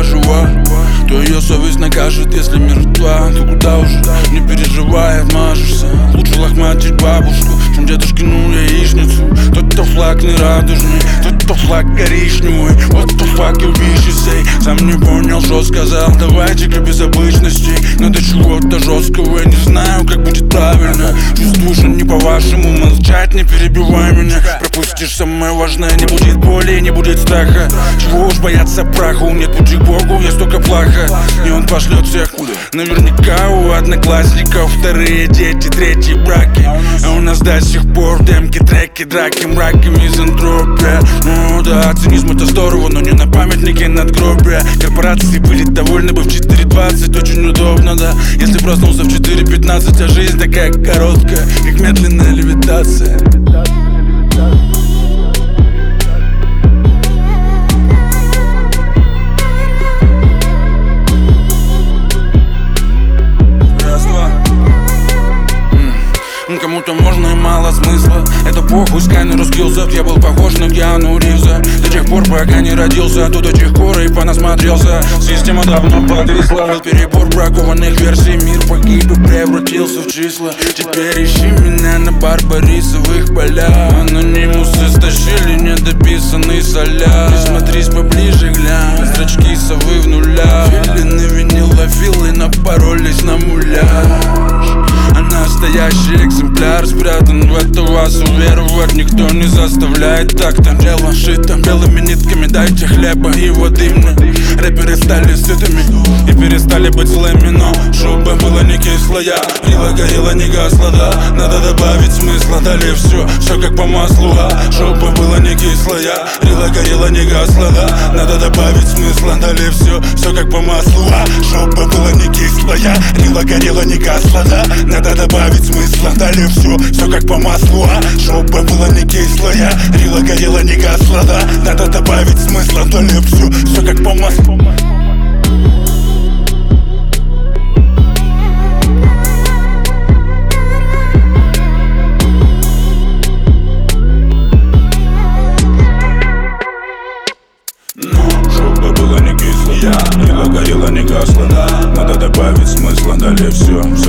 пока жива, то ее совесть накажет, если мертва. Ты куда уже, не переживай, отмажешься. Лучше лохматить бабушку, чем дедушкину яичницу. Тот-то флаг не радужный, тот-то флаг коричневый. What the fuck you wish you say? Сам не понял, что сказал. Давайте-ка без обычностей, надо чего-то жесткого. Не знаю, как будет правильно. Чувствую, что не по-вашему. Молчать, не перебивай меня. Пропустишь самое важное, не будет боли, не будет страха. Чего уж бояться праха, нет пути к Богу, есть только плаха. И он пошлет всех наверняка у одноклассников. Вторые дети, третьи браки. А у нас до сих пор демки, треки, драки, мраки, мизантропия. Ну да, цинизм это здорово, но не на памятнике надгробия. Корпорации были довольны бы в 4:20, очень удобно, да. Если проснулся в 4:15, а жизнь такая короткая, как медленная левитация. Кому-то можно и мало смысла. Это похуй, Скайнер раскрылся. Я был похож на Киану Ривза до тех пор, пока не родился. Тут до тех пор и понасмотрелся. Система давно подвисла. Был перебор бракованных версий. Мир погиб и превратился в числа. Теперь ищи меня на барбарисовых полях. Анонимусы стащили недописанный соляр. Присмотрись поближе, глянь. Зрачки совы в нулях. Филины винилофилы напоролись на муляж. А настоящий экземпляр спрятан в это, вас уверовать никто не заставляет. Так-то дело шито белыми нитками, дайте хлеба и воды мне. Рэперы стали сытыми и перестали быть злыми, но шуба была не кислая, рила горела не гасла, да. Надо добавить смысла, далее все как по маслу, шуба была не кислая, рила горела не гасла, да. Надо добавить смысла, далее все как по маслу, шуба была не кислая, рила горела не гасла, да. Надо добавить смысла, далее все как по маслу, шуба была не кислая, рила горела не гасла, да. Надо добавить смысла, далее все как по маслу. Шуба была не кислая, рила горела не гасла, да. Надо добавить смысла, далее все